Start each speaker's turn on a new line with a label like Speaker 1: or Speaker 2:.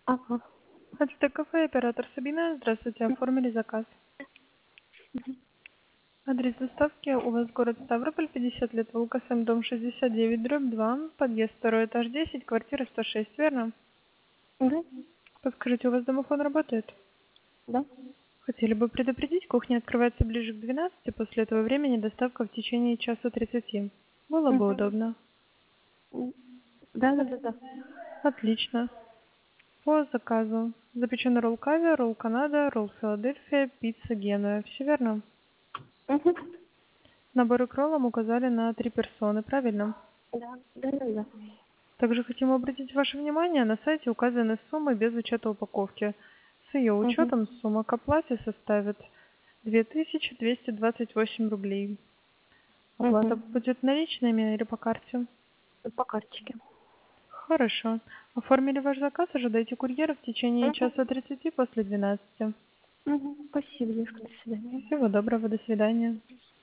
Speaker 1: Ага.
Speaker 2: Это кафе, оператор Сабина. Здравствуйте, оформили заказ.
Speaker 1: Мгм.
Speaker 2: Адрес доставки у вас город Ставрополь, 50 лет, ЛКСМ, дом 69, дробь 2, подъезд, второй этаж 10, квартира 106, верно?
Speaker 1: Да,
Speaker 2: Подскажите, у вас домофон работает?
Speaker 1: да.
Speaker 2: Хотели бы предупредить, кухня открывается ближе к 12, после этого времени доставка в течение часа 30. Было бы
Speaker 1: Мгм.
Speaker 2: удобно.
Speaker 1: М, Да.
Speaker 2: Отлично. По заказу. Запеченный ролл кавер, ролл Канада, ролл Филадельфия, пицца Генуя. Все верно?
Speaker 1: Мгм.
Speaker 2: Набор к роллам указали на 3 персоны, правильно?
Speaker 1: Да.
Speaker 2: Также хотим обратить ваше внимание, на сайте указаны суммы без учета упаковки. С ее
Speaker 1: Мгм.
Speaker 2: учетом сумма к оплате составит 2228 рублей. Оплата
Speaker 1: Мгм.
Speaker 2: будет наличными или по карте?
Speaker 1: По карточке.
Speaker 2: Хорошо. Оформили ваш заказ, ожидайте курьера в течение
Speaker 1: Мгм.
Speaker 2: часа 30 после 12.
Speaker 1: Спасибо, девушка. До свидания.
Speaker 2: Всего доброго, до свидания.